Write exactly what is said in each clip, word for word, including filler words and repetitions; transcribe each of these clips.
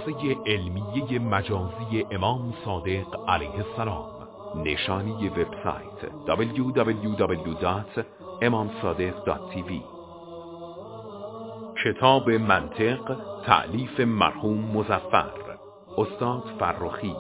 مؤسسه علمیه مجازی امام صادق علیه السلام. نشانی وبسایت دبلیو دبلیو دبلیو دات امام صادق دات تی وی. کتاب منطق تألیف مرحوم مظفر استاد فرخی.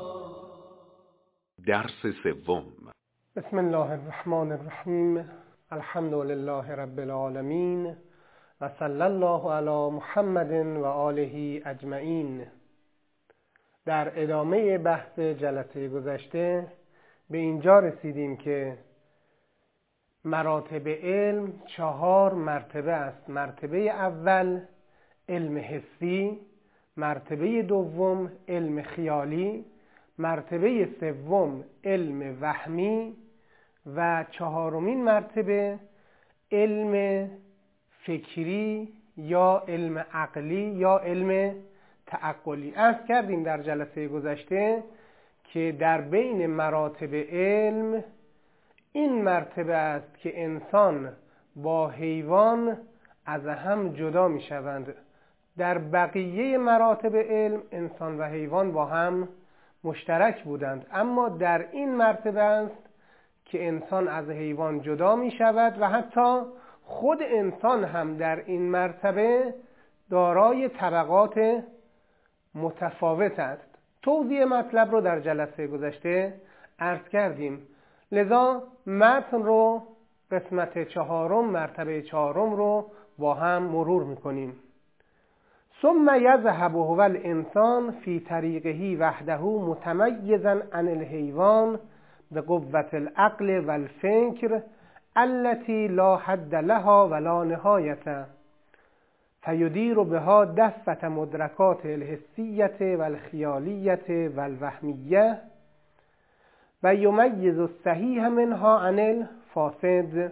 درس سوم. بسم الله الرحمن الرحیم. الحمد لله رب العالمین و صلی الله علی محمد و آله اجمعین. در ادامه بحث جلسه گذشته به اینجا رسیدیم که مراتب علم چهار مرتبه است. مرتبه اول علم حسی، مرتبه دوم علم خیالی، مرتبه سوم علم وهمی و چهارمین مرتبه علم فکری یا علم عقلی یا علم تعقلی. عرض کردیم در جلسه گذشته که در بین مراتب علم این مرتبه است که انسان با حیوان از هم جدا می شوند. در بقیه مراتب علم انسان و حیوان با هم مشترک بودند، اما در این مرتبه است که انسان از حیوان جدا می شود و حتی خود انسان هم در این مرتبه دارای طبقات متفاوت است. توضیح مطلب رو در جلسه گذشته عرض کردیم، لذا متن رو قسمت چهارم مرتبه چهارم رو با هم مرور میکنیم. ثم یذهب هو الانسان فی طریقه وحده متمیزا عن الحیوان بقوة العقل والفکر التي لا حد لها ولا نهایة فیدیر بها دفة مدرکات الحسیة والخیالیة والوهمیة و یمیز الصحیح منها عن الفاسد.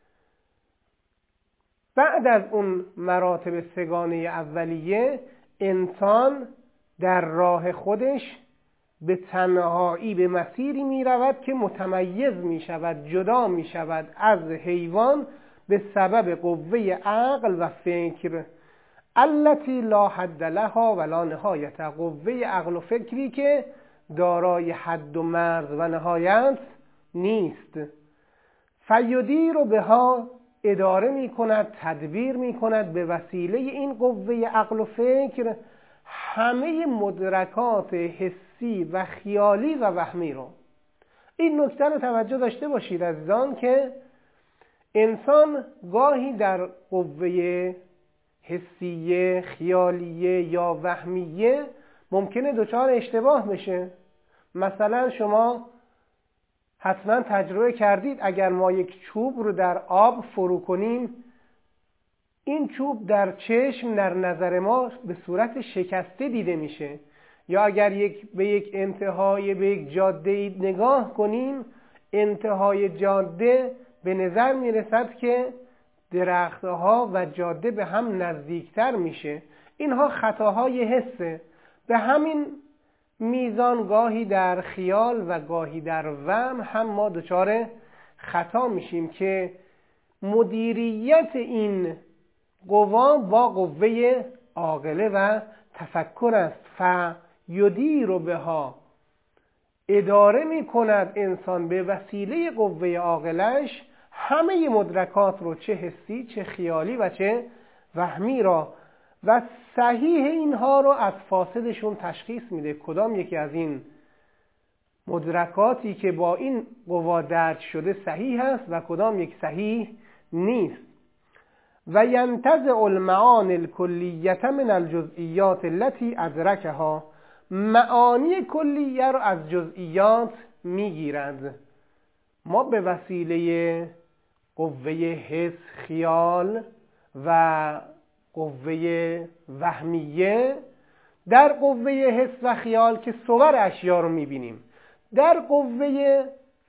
بعد از اون مراتب سگانه اولیه انسان در راه خودش به تنهایی به مسیری می رود که متمیز می شود، جدا می شود از حیوان به سبب قوه عقل و فکر التي لا حد لها ولا نهایت، قوه عقل و فکری که دارای حد و مرز و نهایت نیست. فیدیر بها اداره می کند، تدبیر می کند به وسیله این قوه عقل و فکر همه مدرکات حسی و خیالی و وهمی رو. این نکته رو توجه داشته باشید عزیزان که انسان گاهی در قوه حسیه، خیالیه یا وهمیه ممکنه دچار اشتباه بشه. مثلا شما حتما تجربه کردید اگر ما یک چوب رو در آب فرو کنیم، این چوب در چشم در نظر ما به صورت شکسته دیده میشه، یا اگر یک به یک انتهای به یک جاده نگاه کنیم، انتهای جاده به نظر میرسد که درختها و جاده به هم نزدیکتر میشه. اینها خطاهای حسه. به همین میزان گاهی در خیال و گاهی در وهم هم ما دچار خطا میشیم که مدیریت این قوا با قوه عاقله و تفکر است. فیدیر بها اداره میکند انسان به وسیله قوه عاقلش همه مدرکات رو، چه حسی چه خیالی و چه وهمی را، و صحیح اینها رو از فاسدشون تشخیص میده. کدام یکی از این مدرکاتی که با این قوا درج شده صحیح است و کدام یک صحیح نیست. و ینتزع المعانی الکلیة من الجزئیات التي ادرکها، معانی کلیه رو از جزئیات میگیرد. ما به وسیله قوه حس، خیال و قوه وهمیه، در قوه حس و خیال که صور اشیا رو میبینیم، در قوه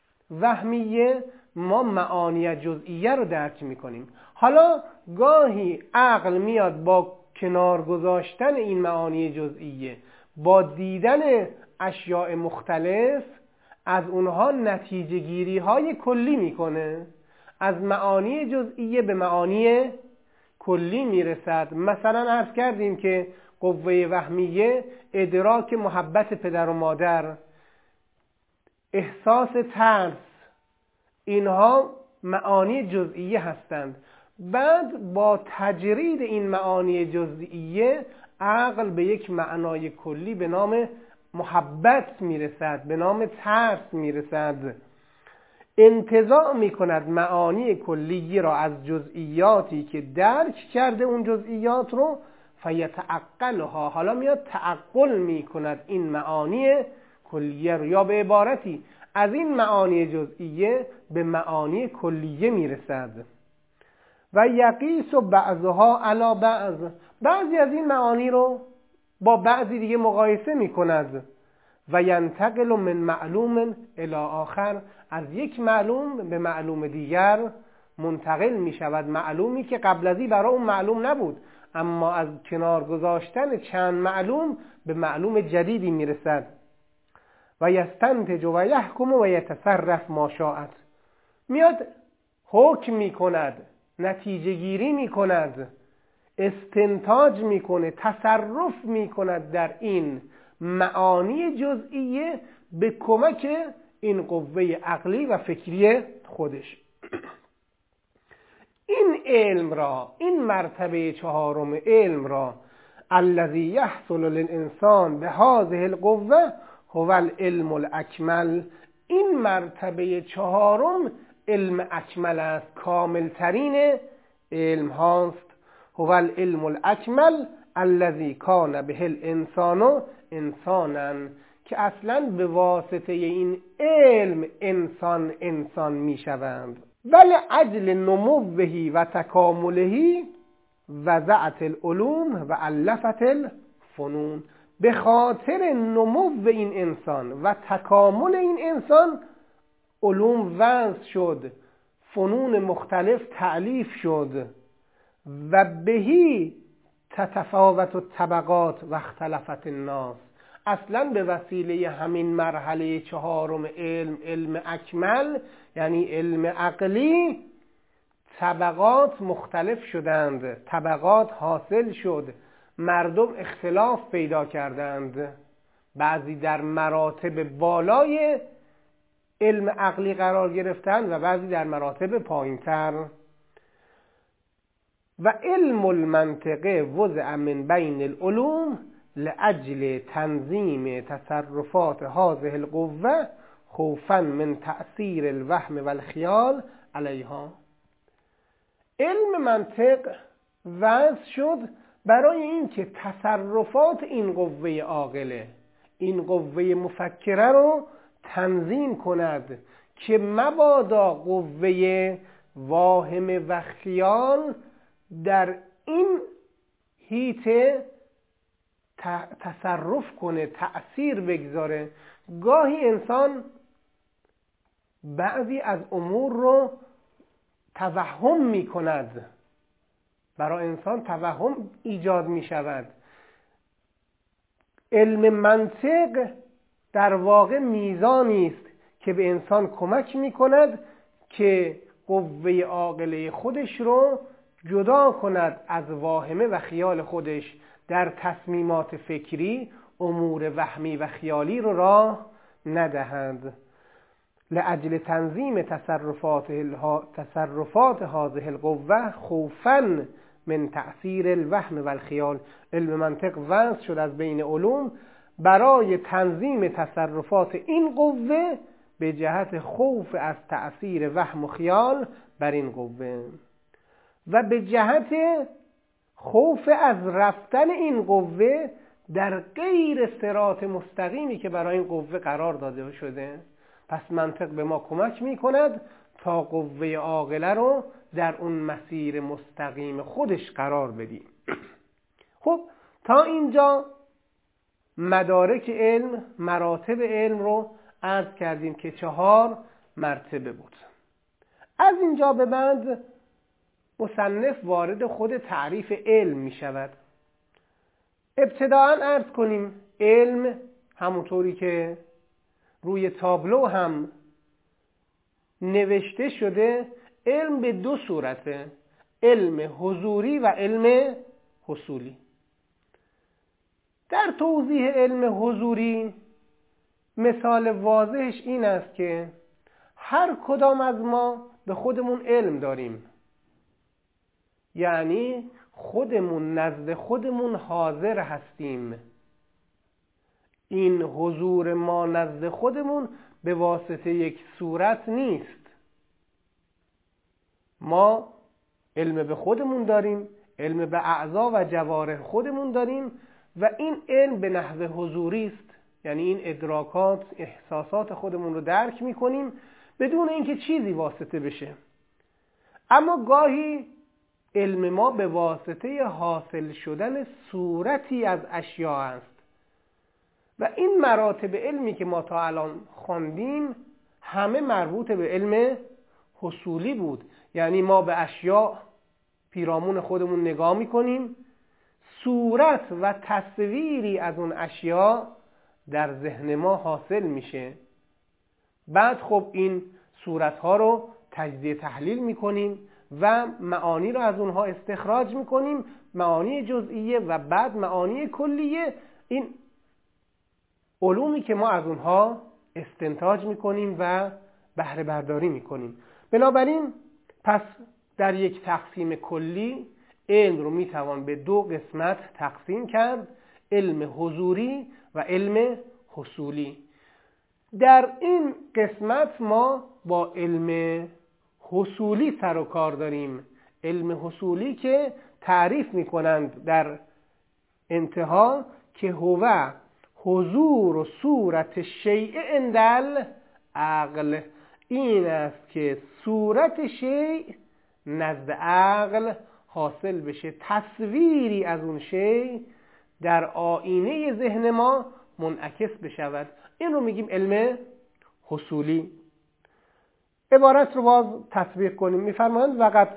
وهمیه ما معانی جزئیه رو درک میکنیم. حالا گاهی عقل میاد با کنار گذاشتن این معانی جزئیه، با دیدن اشیاء مختلف از اونها نتیجه گیری های کلی میکنه، از معانی جزئیه به معانی کلی میرسد. مثلا عرض کردیم که قوه وهمیه ادراک محبت پدر و مادر، احساس ترس، اینها معانی جزئیه هستند. بعد با تجرید این معانی جزئیه عقل به یک معنای کلی به نام محبت میرسد، به نام ترس میرسد، انتزاع میکند معانی کلی را از جزئیاتی که درک کرده اون جزئیات رو، فیتعقلها، حالا میاد تعقل میکند این معانی کلیه رو، یا به عبارتی از این معانی جزئیه به معانی کلیه میرسد. و یقیس و بعضها علی بعض، بعضی از این معانی رو با بعضی دیگه مقایسه میکند. و ینتقل من معلوم الی آخر، از یک معلوم به معلوم دیگر منتقل میشود. معلومی که قبل ازی برای اون معلوم نبود، اما از کنار گذاشتن چند معلوم به معلوم جدیدی میرسد. و یستنتج و یحکم و یتصرف ما شاءت، میاد حکم میکند، نتیجه گیری میکند، استنتاج میکنه، تصرف میکند در این معانی جزئیه به کمک این قوه عقلی و فکری خودش. این علم را، این مرتبه چهارم علم را، الذی یحصل للانسان بهذه القوه هو العلم الاکمل، این مرتبه چهارم علم اکمل است، کامل ترین علم هاست. هو العلم الاکمل الذی کان به الانسان انسانا، که اصلا به واسطه این علم انسان انسان می شوند. ولی اجل نموه و تکامله وضعت العلوم و علفت الفنون، به خاطر نمو این انسان و تکامل این انسان علوم وضع شد، فنون مختلف تعلیف شد. و بهی تتفاوت الطبقات و اختلفت الناس، اصلا به وسیله همین مرحله چهارم علم، علم اکمل یعنی علم عقلی، طبقات مختلف شدند، طبقات حاصل شد، مردم اختلاف پیدا کردند، بعضی در مراتب بالای علم عقلی قرار گرفتند و بعضی در مراتب پایینتر. و علم المنطقه وضع من بین العلوم لأجل تنظیم تصرفات هذه القوه خوفا من تأثیر الوهم والخیال علیها. علم منطق وضع شد برای اینکه تصرفات این قوه عاقله، این قوه مفکره رو تنظیم کند که مبادا قوه واهم و خیال در این هیته تصرف کنه، تأثیر بگذاره. گاهی انسان بعضی از امور رو توهم می کند، برای انسان توهم ایجاد می شود. علم منطق در واقع میزانی است که به انسان کمک می کند که قوه عاقله خودش رو جدا کند از واهمه و خیال خودش، در تصمیمات فکری امور وهمی و خیالی رو راه ندهند. لأجل تنظیم تصرفات تصرفات هذه القوه خوفا من تأثیر الوهم و الخیال، علم منطق وضع شد از بین علوم برای تنظیم تصرفات این قوه به جهت خوف از تأثیر وهم و خیال بر این قوه و به جهت خوف از رفتن این قوه در غیر صراط مستقیمی که برای این قوه قرار داده شده. پس منطق به ما کمک می کند تا قوه عاقله رو در اون مسیر مستقیم خودش قرار بدیم. خب تا اینجا مدارک علم، مراتب علم رو عرض کردیم که چهار مرتبه بود. از اینجا به بعد مصنف وارد خود تعریف علم می شود. ابتداءً عرض کنیم علم همونطوری که روی تابلو هم نوشته شده، علم به دو صورته، علم حضوری و علم حصولی. در توضیح علم حضوری مثال واضحش این است که هر کدام از ما به خودمون علم داریم، یعنی خودمون نزد خودمون حاضر هستیم. این حضور ما نزد خودمون به واسطه یک صورت نیست. ما علم به خودمون داریم، علم به اعضا و جوارح خودمون داریم و این علم به نحو حضوری است، یعنی این ادراکات، احساسات خودمون رو درک میکنیم بدون اینکه چیزی واسطه بشه. اما گاهی علم ما به واسطه حاصل شدن صورتی از اشیاء است و این مراتب علمی که ما تا الان خواندیم همه مربوط به علم حصولی بود. یعنی ما به اشیاء پیرامون خودمون نگاه میکنیم، صورت و تصویری از اون اشیاء در ذهن ما حاصل میشه. بعد خب این صورتها رو تجزیه تحلیل میکنیم و معانی رو از اونها استخراج میکنیم، معانی جزئیه و بعد معانی کلیه. این علومی که ما از اونها استنتاج میکنیم و بهره برداری میکنیم. بنابراین پس در یک تقسیم کلی علم رو میتوان به دو قسمت تقسیم کرد: علم حضوری و علم حصولی. در این قسمت ما با علم حصولی سر و کار داریم. علم حصولی که تعریف میکنند در انتها که هو حضور و صورت شیء عند العقل، این است که صورت شیء نزد عقل حاصل بشه، تصویری از اون شیء در آینه ذهن ما منعکس بشود. این رو میگیم علم حصولی. عبارت رو باز تطبیق کنیم. میفرمایند وقت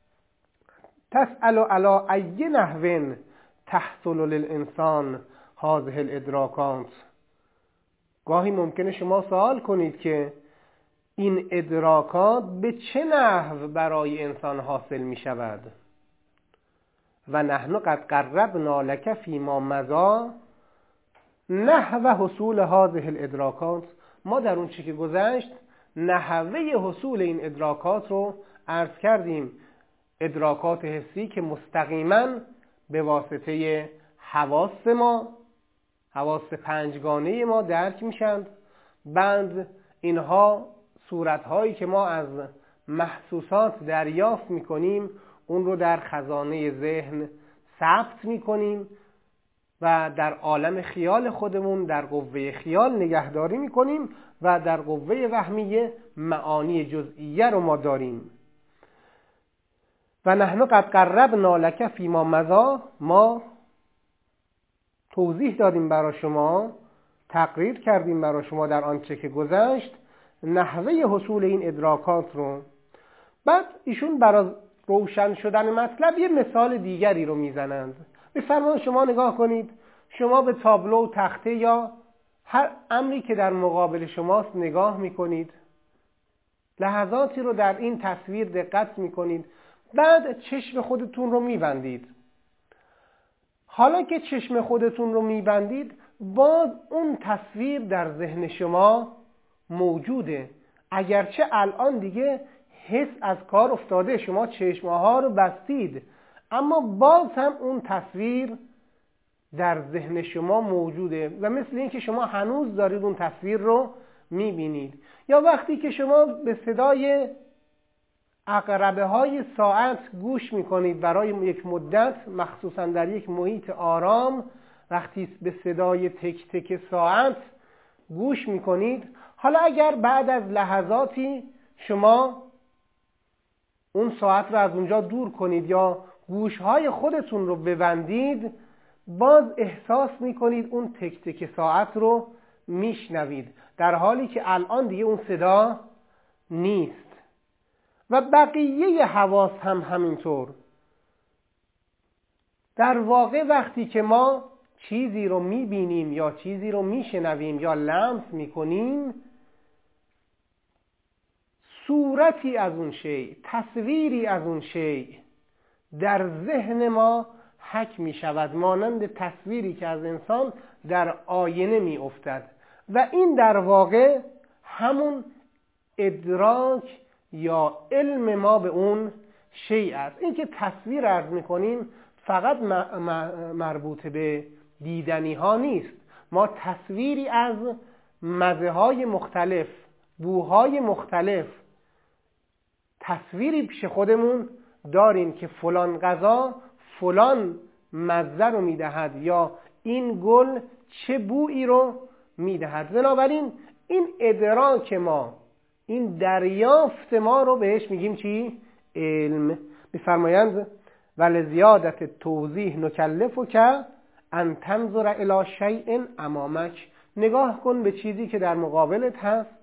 تسأل علی ای نحو تحصل للانسان هذه الادراکات. گاهی ممکنه شما سوال کنید که این ادراکات به چه نحو برای انسان حاصل می شود؟ و نحن قد قربنا لک فیما مضی نحو حصول هذه الادراکات. ما در اون چی که گذشت نحوه حصول این ادراکات رو عرض کردیم. ادراکات حسی که مستقیما به واسطه حواس ما، حواس پنجگانه ما درک میشند. بعد اینها صورتهایی که ما از محسوسات دریافت میکنیم اون رو در خزانه ذهن ثبت میکنیم و در عالم خیال خودمون در قوه خیال نگهداری میکنیم و در قوه وهمیه معانی جزئیه رو ما داریم. و نحن قد قربنا لک فیما مضی، ما توضیح دادیم برای شما، تقریر کردیم برای شما در آنچه که گذشت نحوه حصول این ادراکات رو. بعد ایشون برای روشن شدن مطلب یه مثال دیگری رو میزنند. میفرمایند شما نگاه کنید، شما به تابلو و تخته یا هر امری که در مقابل شماست نگاه میکنید، لحظاتی رو در این تصویر دقت میکنید، بعد چشم خودتون رو میبندید. حالا که چشم خودتون رو میبندید باز اون تصویر در ذهن شما موجوده، اگرچه الان دیگه حس از کار افتاده، شما چشمها رو بستید، اما باز هم اون تصویر در ذهن شما موجوده و مثل این که شما هنوز دارید اون تصویر رو میبینید. یا وقتی که شما به صدای عقربه های ساعت گوش میکنید برای یک مدت، مخصوصا در یک محیط آرام، وقتی به صدای تک تک ساعت گوش میکنید، حالا اگر بعد از لحظاتی شما اون ساعت رو از اونجا دور کنید یا گوشهای خودتون رو ببندید، باز احساس میکنید اون تک تک ساعت رو میشنوید، در حالی که الان دیگه اون صدا نیست. و بقیه حواس هم همینطور. در واقع وقتی که ما چیزی رو میبینیم یا چیزی رو میشنویم یا لمس میکنیم، صورتی از اون شیء، تصویری از اون شیء در ذهن ما حک می شود، مانند تصویری که از انسان در آینه می افتد. و این در واقع همون ادراک یا علم ما به اون شیء است. این که تصویر عرض می کنیم فقط مربوط به دیدنی ها نیست. ما تصویری از مزه های مختلف، بوهای مختلف، تصویری پیش خودمون داریم که فلان غذا فلان مزه رو میدهد یا این گل چه بویی رو میدهد. بنابراین این ادراک ما، این دریافت ما رو بهش میگیم چی؟ علم. میفرمایند ولزیادت توضیح نکلف که ان تنظر الی شیء امامک، نگاه کن به چیزی که در مقابلت هست.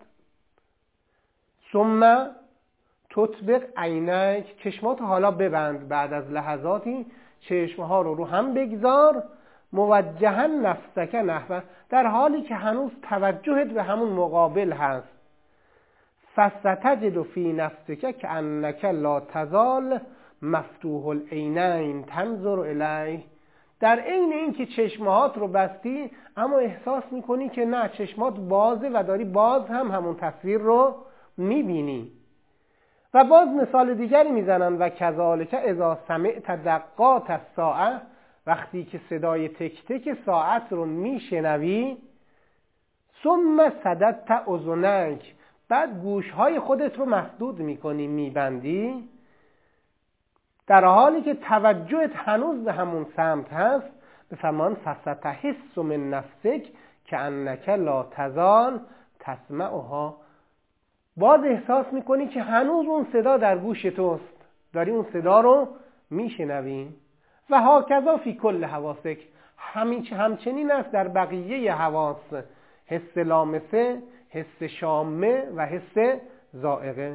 ثم تطبق عینک، چشمات حالا ببند، بعد از لحظاتی چشمها رو رو هم بگذار. موجها نفسک نحوه، در حالی که هنوز توجهت به همون مقابل هست. فستجد فی نفسک کأنک لا تزال مفتوح العینین تنظر الیه، در عین این که چشمهات رو بستی اما احساس میکنی که نه، چشمات بازه و داری باز هم همون تصویر رو میبینی. و باز مثال دیگری میزنن و کذالک اذا سمعت دقات الساعه، وقتی که صدای تک تک ساعت رو میشنوی. ثم سددت اذنک، بعد گوشهای خودت رو مسدود میکنی، میبندی، در حالی که توجهت هنوز به همون سمت هست. بفرمان فستحس من نفسک کأنک لا تزال تسمعها، باز احساس میکنی که هنوز اون صدا در گوش توست، داری اون صدا رو میشنوی. و هاکذا فی کل حواسک، همچنین است در بقیه حواس، حس لامسه، حس شامه و حس ذائقه.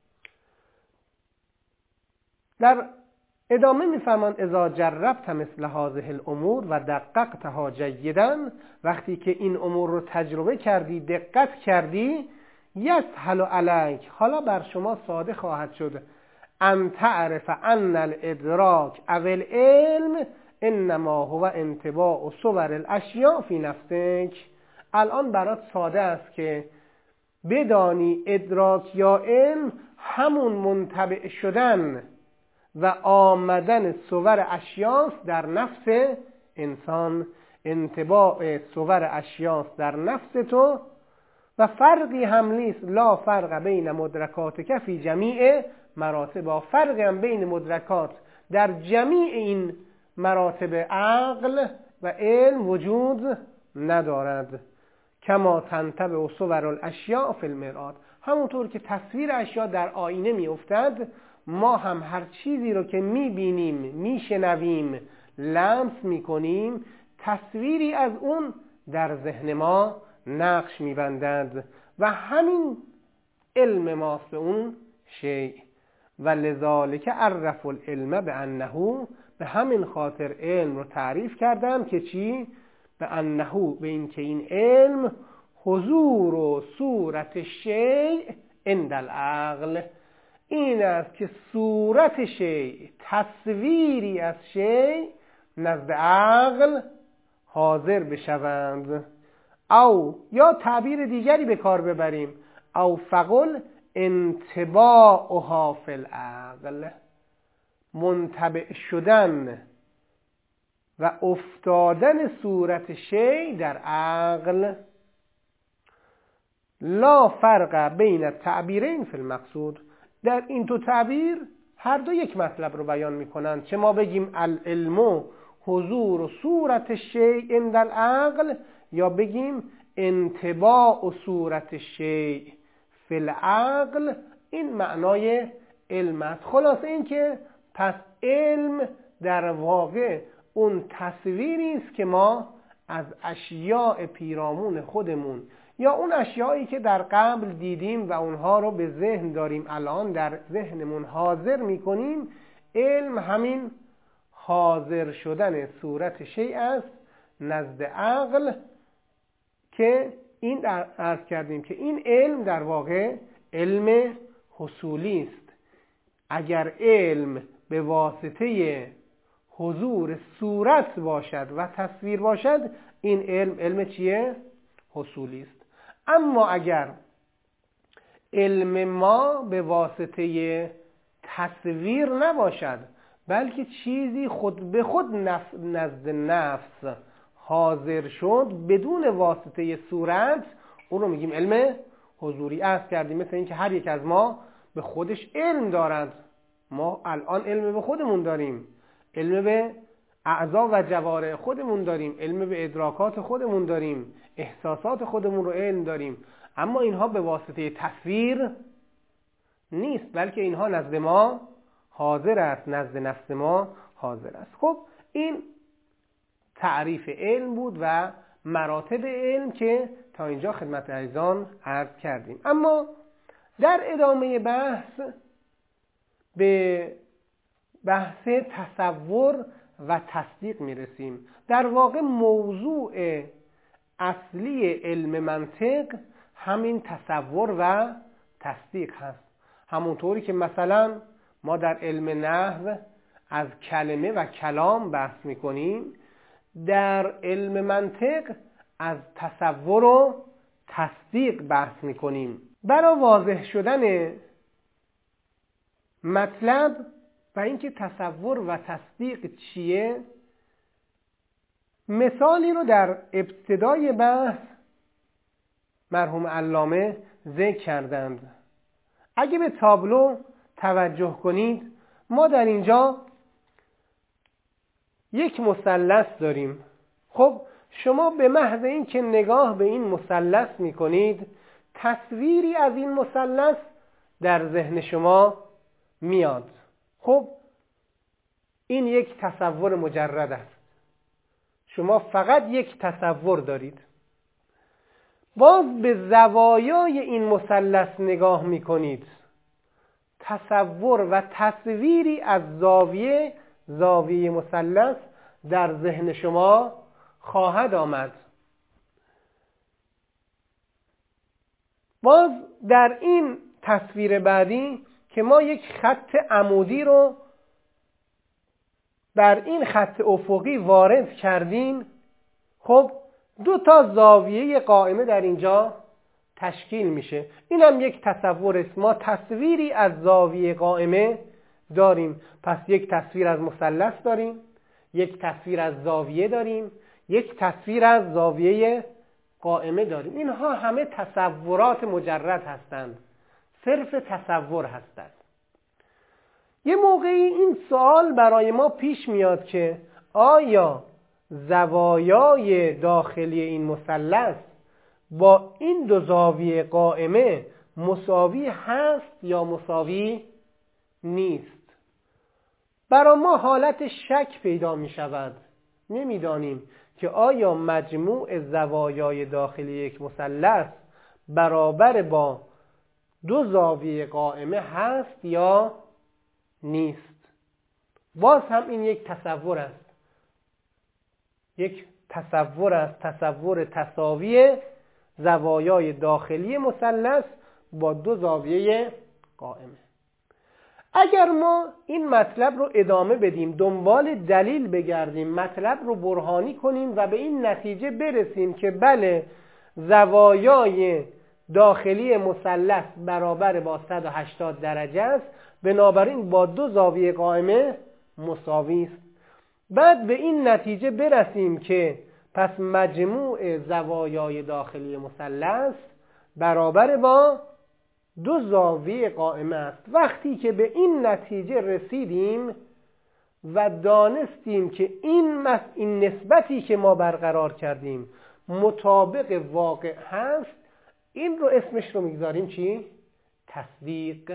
در ادامه میفرمان اذا جربت مثل هذه الامور و دققتها جیدا، وقتی که این امور رو تجربه کردی، دقت کردی، یسهل علیک، حالا بر شما ساده خواهد شد، ان تعرف ان الادراک او العلم انما هو انطباع صور الاشیاء فی نفسک. الان برات ساده است که بدانی ادراک یا علم همون منطبع شدن و آمدن صور اشیاست در نفس انسان، انطباع صور اشیاست در نفس تو و فرقی هم نیست. لا فرق بین مدرکاتک فی جمیع مراتب، فرق هم بین مدرکات در جمیع این مراتب عقل و علم وجود ندارد. کما تنطبع صور الاشیاء فی المرآة، همونطور که تصویر اشیاء در آینه می افتد، ما هم هر چیزی رو که می بینیم، می شنویم، لمس می کنیم، تصویری از اون در ذهن ما نقش می بندند و همین علم ماست به اون شیء. و لذالک عرف العلم بانه، به همین خاطر علم رو تعریف کردم که چی؟ به انه، به این که این علم حضور و صورت شیء عند العقل، این است که صورت شیء، تصویری از شیء نزد عقل حاضر بشوند. او یا تعبیر دیگری به کار ببریم، او فقل انطباعها فی العقل، منطبع شدن و افتادن صورت شیء در عقل. لا فرق بین التعبیرین فی المقصود، در این دو تعبیر هر دو یک مطلب رو بیان میکنند، چه ما بگیم العلم حضور و صورت شیء عند العقل، یا بگیم انطباع و صورت شیء فی العقل، این معنای علم است. خلاصه این که پس علم در واقع اون تصویری است که ما از اشیاء پیرامون خودمون یا اون اشیایی که در قبل دیدیم و اونها رو به ذهن داریم، الان در ذهنمون حاضر میکنیم. علم همین حاضر شدن صورت شیء است نزد عقل، که این در عرض کردیم که این علم در واقع علم حصولی است. اگر علم به واسطه حضور صورت باشد و تصویر باشد، این علم علم چیه؟ حصولی است. اما اگر علم ما به واسطه تصویر نباشد، بلکه چیزی خود به خود نف... نزد نفس حاضر شد بدون واسطه صورت، اون رو میگیم علم حضوری. عرض کردیم مثل این که هر یک از ما به خودش علم دارد. ما الان علم به خودمون داریم، علم به اعضا و جوارح خودمون داریم، علم به ادراکات خودمون داریم، احساسات خودمون رو علم داریم، اما اینها به واسطه تصویر نیست، بلکه اینها نزد ما حاضر است، نزد نفس ما حاضر است. خب این تعریف علم بود و مراتب علم که تا اینجا خدمت عزیزان عرض کردیم. اما در ادامه بحث به بحث تصور و تصدیق میرسیم. در واقع موضوع اصلی علم منطق همین تصور و تصدیق هست. همونطوری که مثلا ما در علم نحو از کلمه و کلام بحث میکنیم، در علم منطق از تصور و تصدیق بحث میکنیم. برای واضح شدن مطلب و اینکه تصور و تصدیق چیه، مثالی رو در ابتدای بحث مرحوم علامه ذکر کردند. اگه به تابلو توجه کنید، ما در اینجا یک مثلث داریم. خب شما به محض این که نگاه به این مثلث میکنید، تصویری از این مثلث در ذهن شما میاد. خب این یک تصور مجرد است، شما فقط یک تصور دارید. باز به زوایای این مثلث نگاه میکنید، تصور و تصویری از زاویه زاویه مثلث در ذهن شما خواهد آمد. باز در این تصویر بعدی که ما یک خط عمودی رو بر این خط افقی وارد کردیم، خب دو تا زاویه قائمه در اینجا تشکیل میشه. این هم یک تصور است. ما تصویری از زاویه قائمه داریم. پس یک تصویر از مثلث داریم، یک تصویر از زاویه داریم، یک تصویر از زاویه قائمه داریم. اینها همه تصورات مجرد هستند، صرف تصور هستند. یه موقعی این سوال برای ما پیش میاد که آیا زوایای داخلی این مثلث با این دو زاویه قائمه مساوی هست یا مساوی نیست؟ برای ما حالت شک پیدا می شود. نمیدانیم که آیا مجموع زوایای داخلی یک مثلث برابر با دو زاویه قائمه هست یا نیست. باز هم این یک تصور است، یک تصور است، تصور تساوی زوایای داخلی مثلث با دو زاویه قائمه. اگر ما این مطلب رو ادامه بدیم، دنبال دلیل بگردیم، مطلب رو برهانی کنیم و به این نتیجه برسیم که بله زوایای داخلی مثلث برابر با صد و هشتاد درجه است، بنابراین با دو زاویه قائمه مساوی است. بعد به این نتیجه برسیم که پس مجموع زوایای داخلی مثلث برابر با دو زاویه قائمه است. وقتی که به این نتیجه رسیدیم و دانستیم که این مس... این نسبتی که ما برقرار کردیم مطابق واقع هست، این رو اسمش رو میگذاریم چی؟ تصدیق.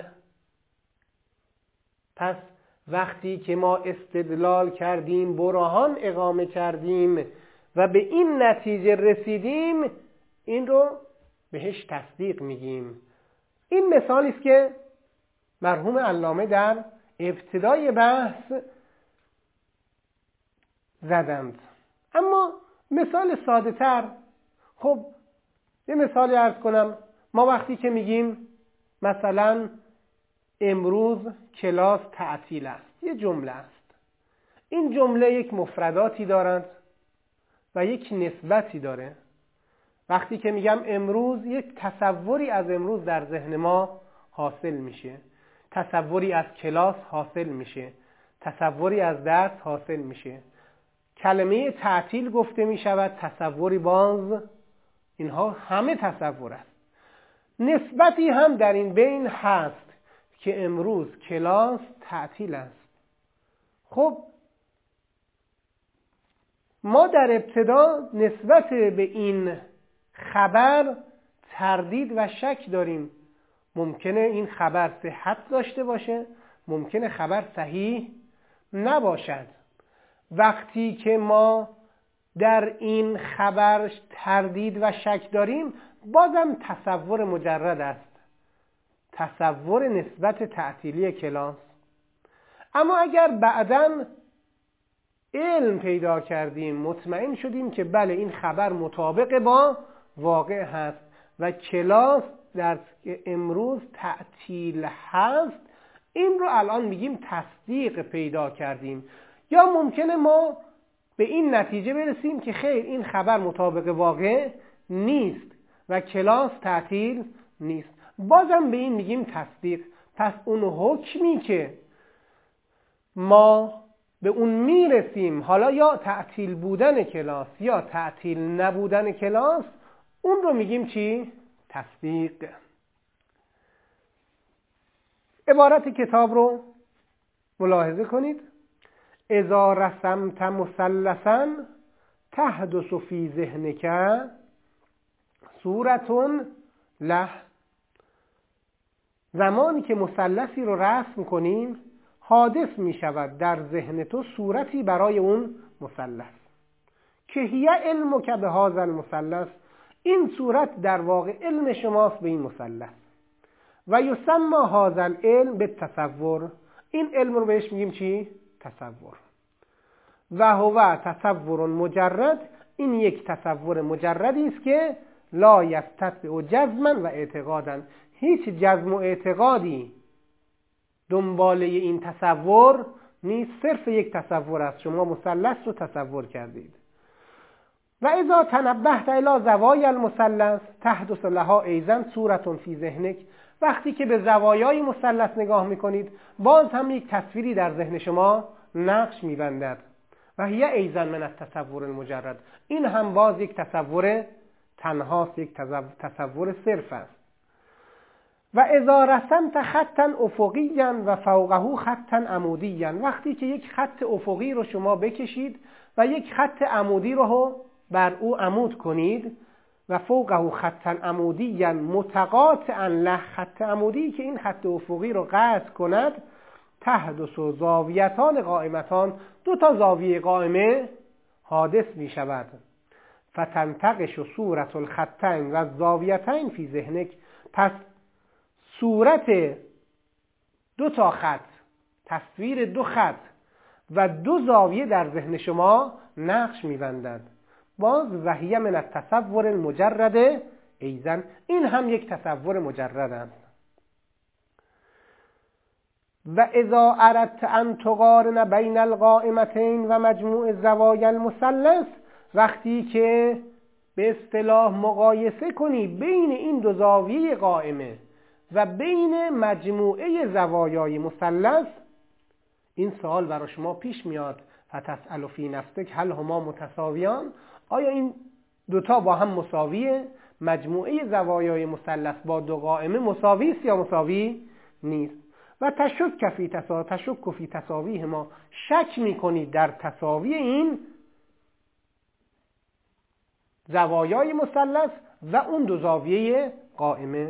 پس وقتی که ما استدلال کردیم، برهان اقامه کردیم و به این نتیجه رسیدیم، این رو بهش تصدیق میگیم. این مثالی است که مرحوم علامه در ابتدای بحث زدند. اما مثال ساده تر، خب یه مثالی عرض کنم. ما وقتی که میگیم مثلا امروز کلاس تعطیل است، یه جمله است. این جمله یک مفرداتی دارند و یک نسبتی داره. وقتی که میگم امروز، یک تصوری از امروز در ذهن ما حاصل میشه، تصوری از کلاس حاصل میشه، تصوری از درس حاصل میشه. کلمه تعطیل گفته میشود، تصوری باز، اینها همه تصور است. نسبتی هم در این بین هست که امروز کلاس تعطیل است. خب ما در ابتدا نسبت به این خبر تردید و شک داریم. ممکنه این خبر صحت داشته باشه، ممکنه خبر صحیح نباشد. وقتی که ما در این خبر تردید و شک داریم، بازم تصور مجرد است، تصور نسبت تعطیلی کلاس. اما اگر بعداً علم پیدا کردیم، مطمئن شدیم که بله این خبر مطابق با واقع هست و کلاس در امروز تعطیل هست، این رو الان میگیم تصدیق پیدا کردیم. یا ممکنه ما به این نتیجه برسیم که خیر این خبر مطابق واقع نیست و کلاس تعطیل نیست، بازم به این میگیم تصدیق. پس اون حکمی که ما به اون میرسیم، حالا یا تعطیل بودن کلاس یا تعطیل نبودن کلاس، اون رو میگیم چی؟ تصدیق. عبارت کتاب رو ملاحظه کنید. اذا رسمت مثلثا تحدث فی ذهنک صورت له. زمانی که مثلثی رو رسم کنیم، حادث می شود در ذهن تو صورتی برای اون مثلث که هی علمک بهذا المثلث. این صورت در واقع علم شماست به این مثلث. و یسمى هذا العلم بالتصور. این علم رو بهش میگیم چی؟ تصور. و هو تصور مجرد. این یک تصور مجردی است که لا یستتبع جزما و اعتقادا. هیچ جزم و اعتقادی دنباله این تصور نیست، صرف یک تصور است. شما مثلث رو تصور کردید. و اذا تنبهت الی زوایا المثلث تحدث لها ایضا صورت فی ذهنک. وقتی که به زوایای مثلث نگاه میکنید، باز هم یک تصویری در ذهن شما نقش میبندد. و هی ایضا من التصور المجرد. این هم باز یک تصور تنهاست، یک تصور صرف است. و اذا رسمت خطا افقیا و فوقه خطا عمودیا. وقتی که یک خط افقی رو شما بکشید و یک خط عمودی رو بر او عمود کنید، و فوقه خطا عمودیا متقاطعا له. خط عمودی که این خط افقی رو قطع کند، تحدث و زاویتان قائمتان. دو تا زاویه قائمه حادث می شود. فتنتقش صورت الخطین و زاویتین فی ذهنک. پس صورت دو تا خط، تصویر دو خط و دو زاویه در ذهن شما نقش می‌بندند. باز وحی من التصور المجرد ایضا. این هم یک تصور مجرد است. و اذا اردت ان تقارن بین القائمتین و مجموع زوایا المثلث. وقتی که به اصطلاح مقایسه کنی بین این دو زاویه قائمه و بین مجموعه زوایای مثلث، این سوال برای شما پیش میاد. فتسأل فی نفسک هل هما متساویان. آیا این دوتا با هم مساویه؟ مجموعه زوایای مثلث با دو قائمه مساوی است یا مساوی نیست؟ و تشک فی تسا تشک فی تساویه ما. شک میکنید در تساوی این زوایای مثلث و اون دو زاویه قائمه.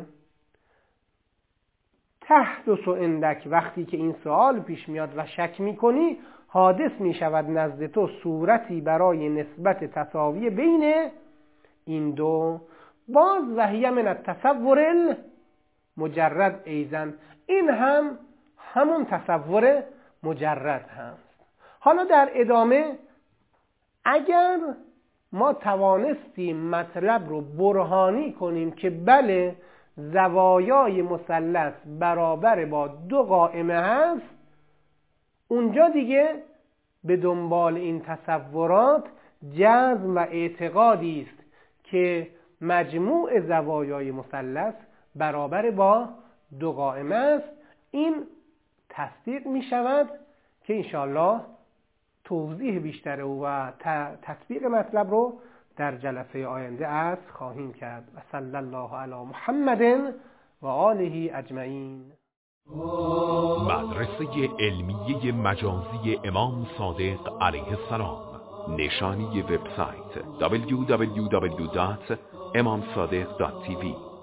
تحدث عندک. وقتی که این سوال پیش میاد و شک میکنی، حادث میشود نزد تو صورتی برای نسبت تساوی بین این دو. باز وحی من التصور المجرد ایضا. این هم همون تصور مجرد هست. حالا در ادامه اگر ما توانستیم مطلب رو برهانی کنیم که بله زوایای مثلث برابر با دو قائمه هست، اونجا دیگه به دنبال این تصورات جزم و اعتقادی است که مجموع زوایای مثلث برابر با دو قائمه است. این تصدیق می شود که انشاءالله توضیح بیشتر و تطبیق مطلب رو در جلسه آینده از خواهیم کرد. و صلی الله علی محمد و آله اجمعین. مدرسه علمیه مجازی امام صادق علیه السلام. نشانی وبسایت دبلیو دبلیو دبلیو دات امام صادق دات تی وی